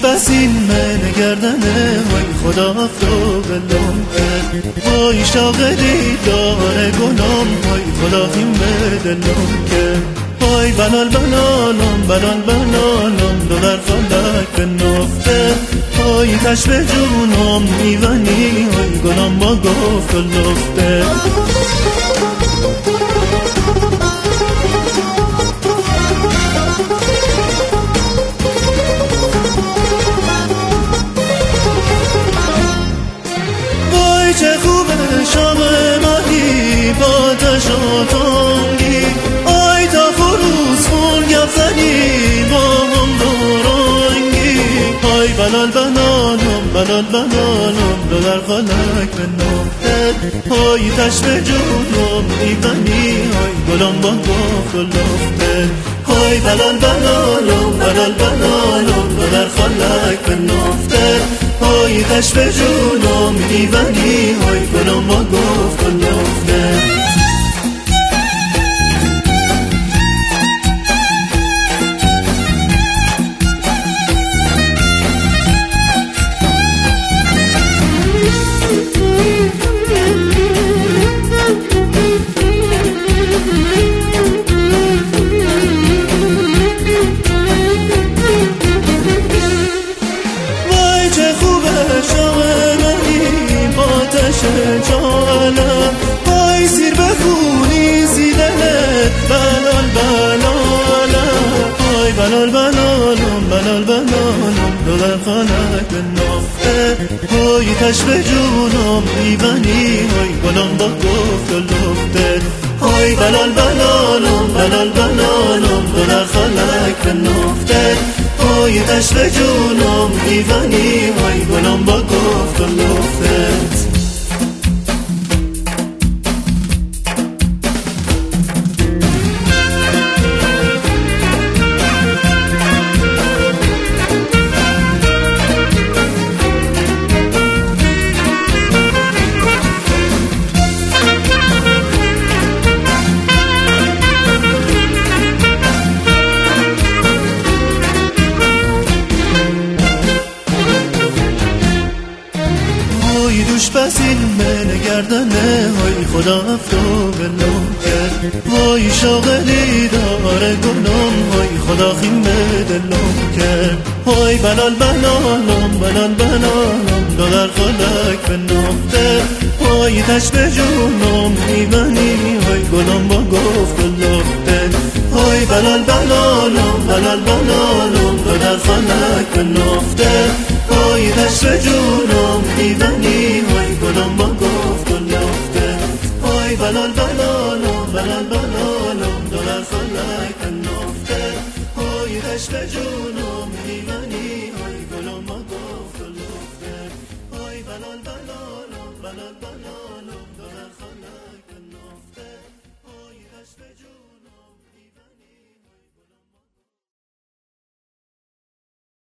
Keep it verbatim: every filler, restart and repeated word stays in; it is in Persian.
بس این من گردنه وای خدا افتو بلوم کرد وای شاق دیدار گنام وای خدا این بدلوم کرد وای بلال بلالم بلال بلالم دو در فلک به نفته وای کشف جونم میونی وای گنام با گفت و لفته چه خوبه شام ماهی با تشاتونگی آی تا فروز خون گفزنی با هم دورانگی آی بلال بلالم بلال بلالم دو در فلک به نفته آی تشب جونم دیونی آی گلم با گفت و لفته آی بلال بلالم بلال بلالم دو در فلک به نفته آی کشف جونم دیونی آی گلم با گفت و لفته جانم وای سیر بخونی زیدنت بلال بلالم وای بلال بلالم بلال بلالم دو در فلک به نفته وای کشف جونم دیونی وای گلم با گفت و لفته وای بلال بلالم بلال بلالم دو در فلک به نفته وای کشف جونم دیونی وای گلم با گفت و لفته دوش بس این من گردنه وای خدا افتو بلوم کرد وای شاغلی داره گنام وای خدا خیم دلوم کرد وای بلال بلالم بلال بلالم دو در فلک به نفته وای تشب جونم دیونی وای گلم با گفت و لفته وای بلال بلالم بلال بلالم دو در فلک به نفته وای تشب جونم دیونی وای گلم با گفت و لفته وای بلال بلالم بلال بلالم دو در فلک به نفته وای تشب جونم دیونی وای گلم با گفت و لفته وای بلال بلالم بلال بلالم دو در فلک به نفته وای تشب جونم